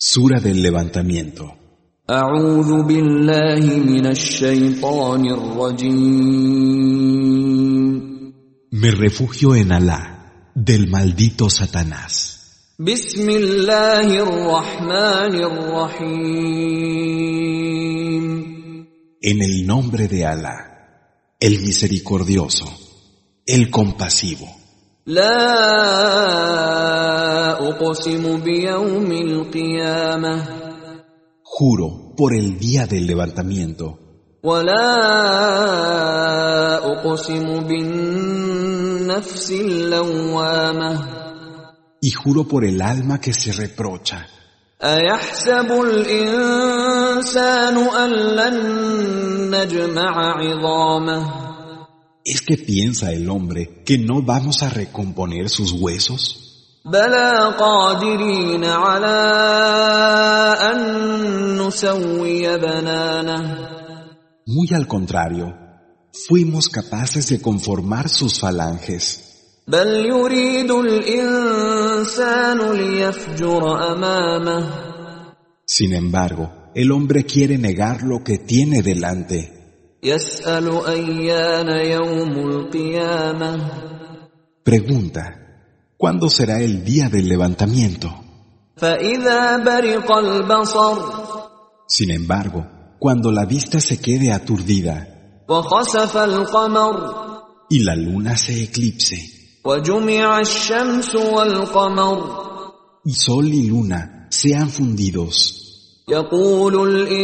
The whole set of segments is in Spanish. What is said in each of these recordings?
Sura del levantamiento. أعوذ بالله من الشيطان الرجيم. Me refugio en Alá, del maldito Satanás. بسم الله الرحمن الرحيم. En el nombre de Alá, el misericordioso, el compasivo. لا أقسم بيوم القيامة. Juro por el día del levantamiento. ولا أقسم بالنفس اللوامة. Y juro por el alma que se reprocha. أيحسب الإنسان أن لن نجمع عظامه. ¿Es que piensa el hombre que no vamos a recomponer sus huesos? بلى قادرين على أن نسوي بنانه. Muy al contrario, fuimos capaces de conformar sus falanges. بل يريد الإنسان ليفجر أمامه. Sin embargo, el hombre quiere negar lo que tiene delante. يسأل أيان يوم القيامة. Pregunta, ¿cuándo será el día del levantamiento? فإذا برق البصر. Sin embargo, cuando la vista se quede aturdida وخسف القمر. y la luna se eclipse, وجمع الشمس والقمر. y sol y luna sean fundidos, يقول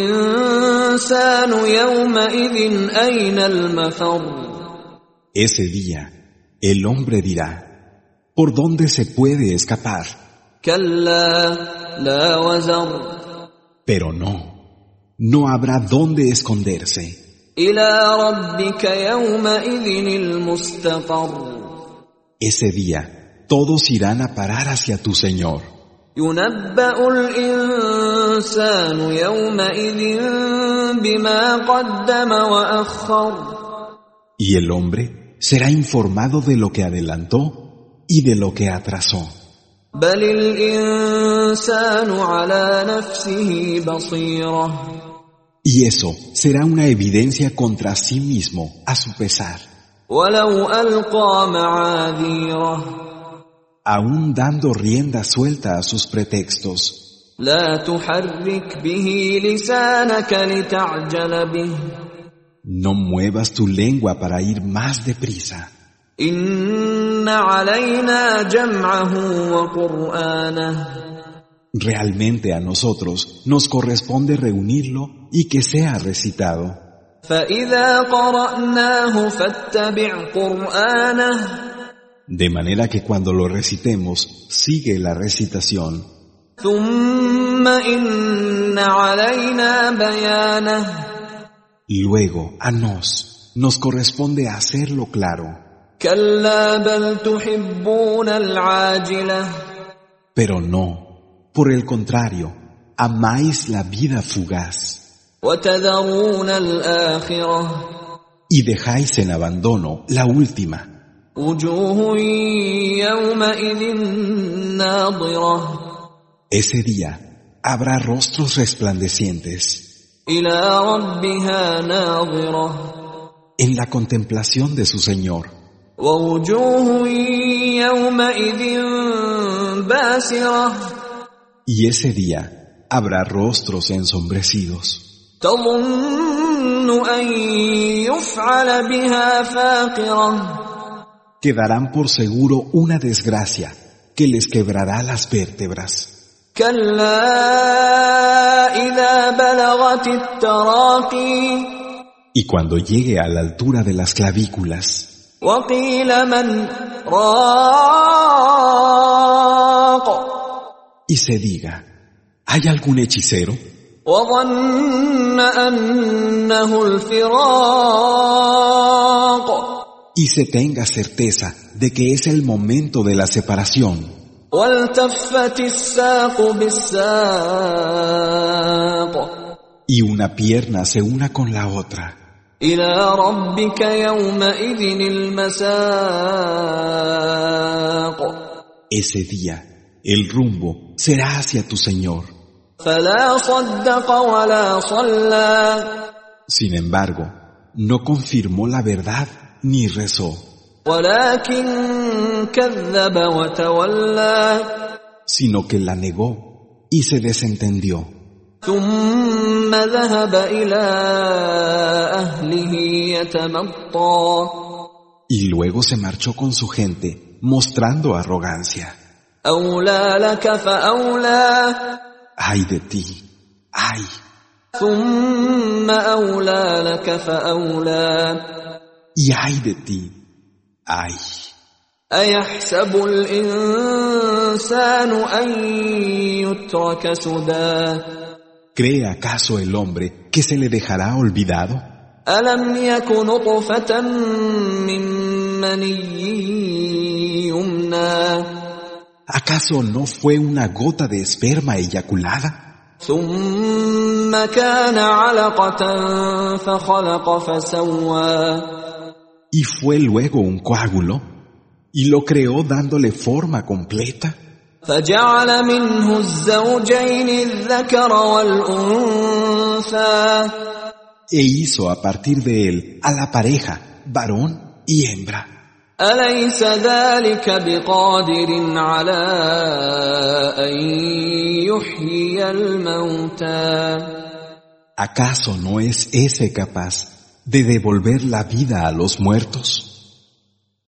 الإنسان يومئذ أين المفر. ese día el hombre dirá, ¿por dónde se puede escapar? كلا لا وزر. Pero no habrá dónde esconderse. إلى ربك يومئذ المستقر. Ese día todos irán a parar hacia tu Señor. ينبأ الإنسان يومئذ بما قدم وأخر. Y el hombre será informado de lo que adelantó y de lo que atrasó. بل الإنسان على نفسه بصيرة. Y eso será una evidencia contra sí mismo a su pesar, ولو ألقى معاذيره. aún dando rienda suelta a sus pretextos. لا تحرك به لسانك لتعجل به. No muevas tu lengua para ir más deprisa. إن علينا جمعه وقرآنه. Realmente a nosotros nos corresponde reunirlo y que sea recitado. فإذا قرأناه فاتبع قرآنه. De manera que cuando lo recitemos, sigue la recitación. ثم إن علينا بيانه. Luego, a nos corresponde hacerlo claro. كلا بل تحبون العاجلة. Pero no, por el contrario, amáis la vida fugaz وتذرون الآخرة. y dejáis en abandono la última. وجوه يومئذ ناظرة. Ese día habrá rostros resplandecientes إلى ربها ناظرة. en la contemplación de su Señor. ووجوه يومئذ باسرة. Y ese día habrá rostros ensombrecidos تظن أن يفعل بها فاقرة. que darán por seguro una desgracia que les quebrará las vértebras. كلا إذا بلغت التراقي. Y cuando llegue a la altura de las clavículas وقيل من راق. y se diga, ¿hay algún hechicero? وظن أنه الفراق. Y se tenga certeza de que es el momento de la separación. والتفت الساق بالساق. Y una pierna se una con la otra. إلى ربك يومئذ المساق. Ese día, el rumbo será hacia tu Señor. فلا صدق ولا صلى Sin embargo, no confirmó la verdad ni rezó, ولكن كذب وتولى sino que la negó y se desentendió. ثم ذهب إلى أهله يتمطى Y luego se marchó con su gente, mostrando arrogancia. أولى لك فأولى ¡Ay de ti! ¡Ay! ثم أولى لك فأولى Y ay de ti, ay. أيحسب الإنسان أن يترك سدى ¿Cree acaso el hombre que se le dejará olvidado? ألم يك نطفة من مني يمنى ¿Acaso no fue una gota de esperma eyaculada? ثم كان علقة فخلق فسوى ¿Y fue luego un coágulo? ¿Y lo creó dándole forma completa? فجعل منه الزوجين الذكر والأنثى E hizo a partir de él a la pareja, varón y hembra. أليس ذلك بقادر على أن يحيي الموتى ¿Acaso no es ese capaz de devolver la vida a los muertos?